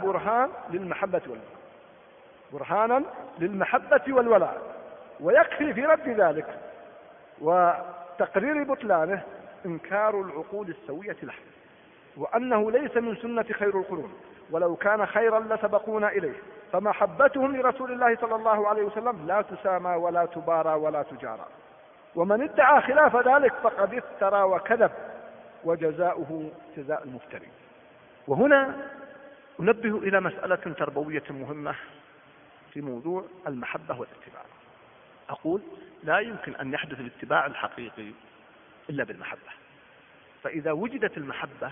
برهانا للمحبة والولاء. ويكفي في رد ذلك وتقرير بطلانه إنكار العقول السوية له. وأنه ليس من سنة خير القرون، ولو كان خيرا لسبقونا إليه، فمحبتهم لرسول الله صلى الله عليه وسلم لا تسامى ولا تبارى ولا تجارى. ومن ادعى خلاف ذلك فقد افترى وكذب، وجزاؤه جزاء المفتري. وهنا أنبه إلى مسألة تربوية مهمة في موضوع المحبة والاتباع. أقول لا يمكن أن يحدث الاتباع الحقيقي إلا بالمحبة، فإذا وجدت المحبة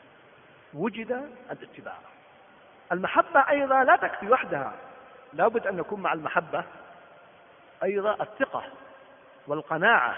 وجد الاتباع. المحبة أيضا لا تكفي وحدها، لا بد أن يكون مع المحبة أيضا الثقة والقناعة،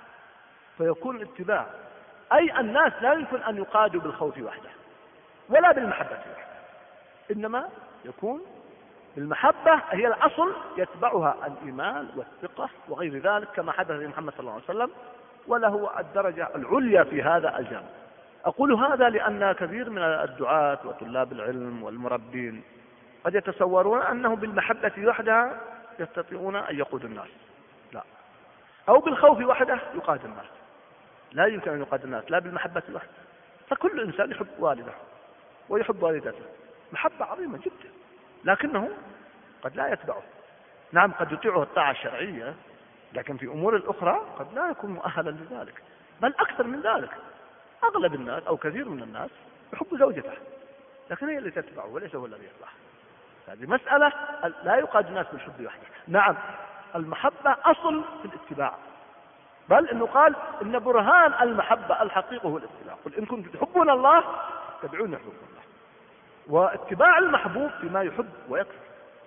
فيكون الاتباع. أي الناس لا يمكن أن يقادوا بالخوف وحده ولا بالمحبة وحده، إنما يكون بالمحبة هي الأصل، يتبعها الإيمان والثقة وغير ذلك، كما حدث لمحمد صلى الله عليه وسلم، وله الدرجة العليا في هذا الجانب. أقول هذا لأن كثير من الدعاة وطلاب العلم والمربين قد يتصورون أنه بالمحبة وحدها يستطيعون أن يقودوا الناس، لا، أو بالخوف وحده يقاد الناس. لا يمكن أن يقاد الناس لا بالمحبة وحده. فكل إنسان يحب والده ويحب والدته محبة عظيمة جدا، لكنه قد لا يتبعه. نعم قد يطيعه الطاعة الشرعية، لكن في أمور الأخرى قد لا يكون مؤهلا لذلك. بل أكثر من ذلك، أغلب الناس أو كثير من الناس يحب زوجته، لكن هي اللي تتبعه وليس هو الذي يتبعها. هذه مسألة لا يقاد الناس بالحب وحده. نعم المحبة أصل في الاتباع، بل إنه قال إن برهان المحبة الحقيقة هو الاتباع. قل إن كنتم تحبون الله تدعون يحبكم الله. واتباع المحبوب بما يحب ويكفر.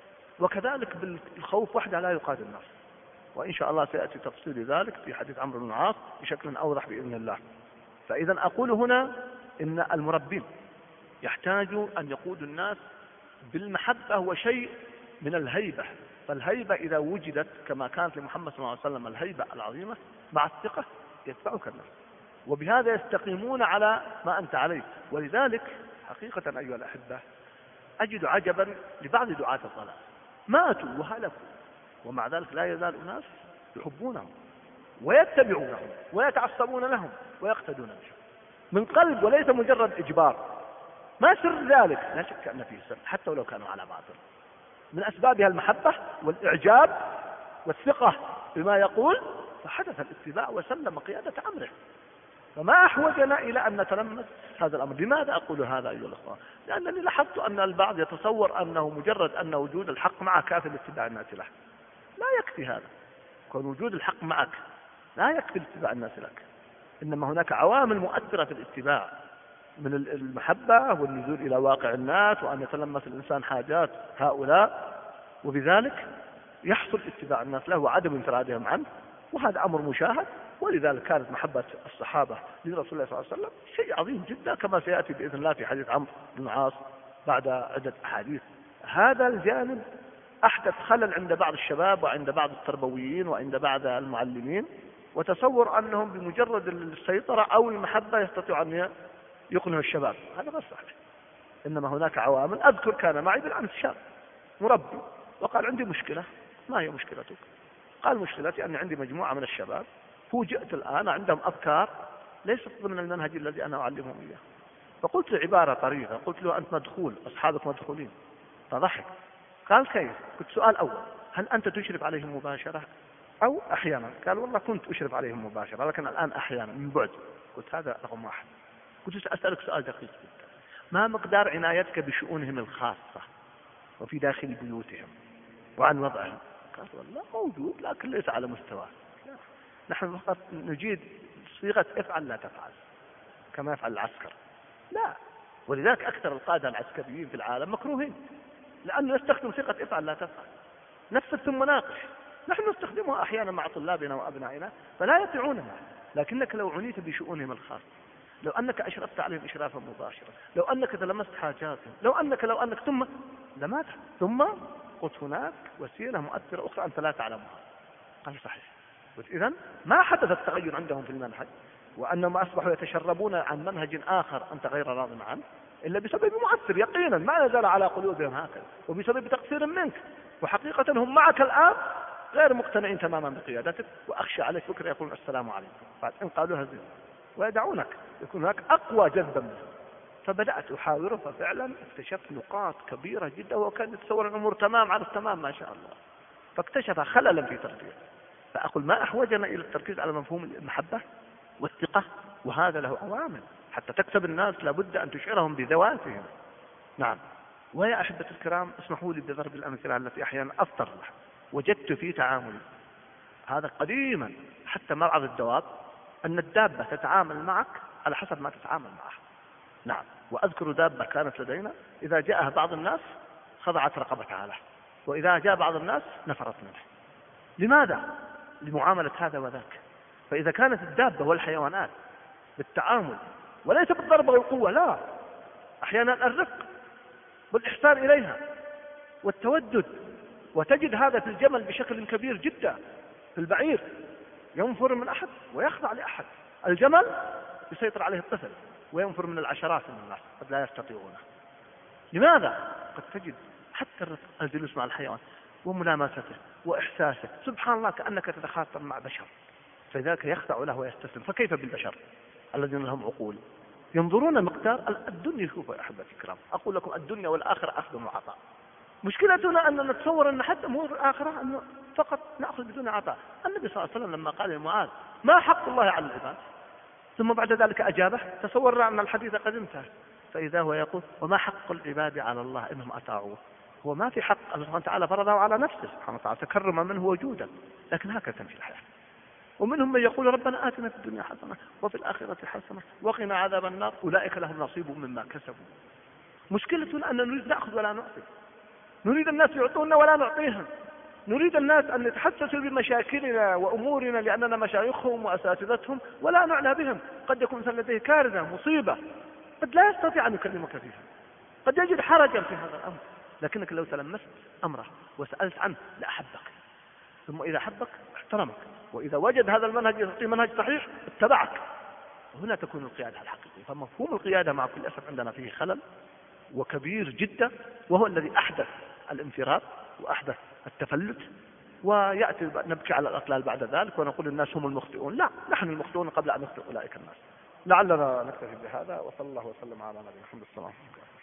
وكذلك بالخوف وحده لا يقاد الناس، وإن شاء الله سيأتي تفصيل ذلك في حديث عمرو بن العاص بشكل أوضح بإذن الله. فإذا أقول هنا إن المربين يحتاجوا أن يقودوا الناس بالمحبة وشيء من الهيبة. فالهيبة إذا وجدت كما كانت لمحمد صلى الله عليه وسلم الهيبة العظيمة مع الثقة يتبعك الناس، وبهذا يستقيمون على ما أنت عليه. ولذلك حقيقة أيها الأحبة أجد عجبا لبعض دعاة الضلال، ماتوا وهلكوا ومع ذلك لا يزال الناس يحبونهم ويتبعونهم ويتعصبون لهم ويقتدون بهم من قلب وليس مجرد إجبار. ما سر ذلك؟ لا شك أن فيه سر، حتى ولو كانوا على باطل. من أسبابها المحبة والإعجاب والثقة بما يقول، فحدث الاتباع وسلم قيادة أمره. فما أحوجنا إلى أن نتلمس هذا الأمر. لماذا أقول هذا أيها الأخوة؟ لأنني لاحظت أن البعض يتصور أنه مجرد أن وجود الحق معه كافٍ لاتباع الناس له. لا يكفي هذا، كون وجود الحق معك لا يكفي لاتباع الناس لك، إنما هناك عوامل مؤثرة في الاتباع، من المحبة والنزول إلى واقع الناس، وأن يتلمس الإنسان حاجات هؤلاء، وبذلك يحصل اتباع الناس له وعدم انفرادهم عنه، وهذا أمر مشاهد. ولذلك كانت محبة الصحابة لرسول الله صلى الله عليه وسلم شيء عظيم جدا، كما سيأتي بإذن الله في حديث عمرو بن العاص بعد عدة أحاديث. هذا الجانب أحدث خلل عند بعض الشباب وعند بعض التربويين وعند بعض المعلمين، وتصور أنهم بمجرد السيطرة أو المحبة يستطيعوا أن يقنعوا الشباب. هذا غير صحيح. إنما هناك عوامل. أذكر كان معي بالأمس شاب مربي وقال عندي مشكلة. ما هي مشكلتك؟ قال مشكلتي أني عندي مجموعة من الشباب فوجئت الآن عندهم أفكار ليست ضمن المنهج الذي أنا أعلمهم إياه. فقلت له عبارة طريقة، قلت له أنت مدخول، أصحابك مدخولين. فضحك. قال كيف؟ قلت سؤال أول، هل أنت تشرف عليهم مباشرة أو أحيانا؟ قال والله كنت أشرف عليهم مباشرة لكن الآن أحيانا من بعد. قلت هذا رقم واحد. قلت سأسألك سؤال دقيق جدا، ما مقدار عنايتك بشؤونهم الخاصة وفي داخل بيوتهم وعن وضعهم؟ قال والله موجود لكن ليس على مستواه. نحن فقط نجيد صيغة افعل لا تفعل كما يفعل العسكر. لا، ولذلك أكثر القادة العسكريين في العالم مكروهين، لأنه يستخدم صيغة افعل لا تفعل، نفسك ثم ناقش. نحن نستخدمها أحيانا مع طلابنا وأبنائنا فلا يطيعوننا، لكنك لو عنيت بشؤونهم الخاصة، لو أنك أشرفت عليهم إشرافا مباشرا، لو أنك تلمست حاجاتهم، لو أنك ثم قلت هناك وسيلة مؤثرة أخرى أنت لا تعلمها. قال صحيح. إذن ما حدث التغير عندهم في المنهج، وأنهم أصبحوا يتشربون عن منهج آخر أنت غير راض عنه إلا بسبب مؤثر يقينا ما يزال على قلوبهم هكذا، وبسبب تقصير منك. وحقيقة هم معك الآن غير مقتنعين تماما بقيادتك، وأخشى عليك بكرة يقولون السلام عليكم، بعد إن قالوها زين ويدعونك، يكون هناك أقوى جذبا منهم. فبدأت أحاوره، ففعلا اكتشفت نقاط كبيرة جدا، وكان يتصور الأمور تمام على التمام ما شاء الله، فاكتشف خللا في تربيته. فأقول ما أحوجنا إلى التركيز على مفهوم المحبة والثقة، وهذا له عوامل حتى تكسب الناس، لابد أن تشعرهم بذواتهم. نعم. ويا أحبة الكرام، اسمحوا لي بضرب الأمثلة التي أحيانا أفطر لها وجدت في تعاملي هذا قديما حتى مع بعض الدواب، أن الدابة تتعامل معك على حسب ما تتعامل معها. نعم. وأذكر دابة كانت لدينا إذا جاءها بعض الناس خضعت رقبتها له، وإذا جاء بعض الناس نفرت منه. لماذا؟ لمعاملة هذا وذاك. فإذا كانت الدابة والحيوانات بالتعامل وليس بالضرب والقوة، لا، أحيانا الرفق والإحسان إليها والتودد، وتجد هذا في الجمل بشكل كبير جدا. في البعير ينفر من أحد ويخضع لأحد، الجمل يسيطر عليه الطفل وينفر من العشرات من الناس قد لا يستطيعونه. لماذا؟ قد تجد حتى الرفق، الجلوس مع الحيوان وملامسته وإحساسه، سبحان الله كأنك تتخاطب مع بشر، فذاك يخضع له ويستسلم. فكيف بالبشر الذين لهم عقول ينظرون مقدار الدنيا؟ شوفوا يا أحبتي الكرام، أقول لكم الدنيا والآخرة أخذ وعطاء. مشكلتنا أن نتصور أن حتى أمور الآخرة أنه فقط نأخذ بدون عطاء. النبي صلى الله عليه وسلم لما قال لمعاذ ما حق الله على العباد، ثم بعد ذلك أجابه، تصورنا أن الحديث قد انتهى، فإذا هو يقول وما حق العباد على الله إنهم أطاعوه. هو ما في حق، الله سبحانه وتعالى فرضه على نفسه سبحانه وتعالى، تكرم منه وجودا، لكن هكذا تمشي الحياة. ومنهم من يقول ربنا آتنا في الدنيا حسنة وفي الآخرة حسنة وقنا عذاب النار، أولئك لهم نصيب مما كسبوا. مشكلتنا أن نريد نأخذ ولا نعطي، نريد الناس يعطونا ولا نعطيهم، نريد الناس أن يتحسسوا بمشاكلنا وأمورنا لأننا مشايخهم وأساتذتهم ولا نعنى بهم. قد يكون لديه كارثة مصيبة قد لا يستطيع أن يكلمك فيها، قد يجد حرجا في هذا الأمر، لكنك لو تلمست أمره وسألت عنه لأحبك، ثم إذا أحبك احترمك، وإذا وجد هذا المنهج يعطي منهج صحيح اتبعك. هنا تكون القيادة الحقيقية. فمفهوم القيادة مع كل أسف عندنا فيه خلل وكبير جدا، وهو الذي أحدث الانفراد وأحدث التفلت، ويأتي نبكي على الأطلال بعد ذلك ونقول الناس هم المخطئون. لا، نحن المخطئون قبل أن نخطئ أولئك الناس. لعلنا نكتفي بهذا، وصلى الله وسلم على نبينا محمد صلى الله عليه وسلم.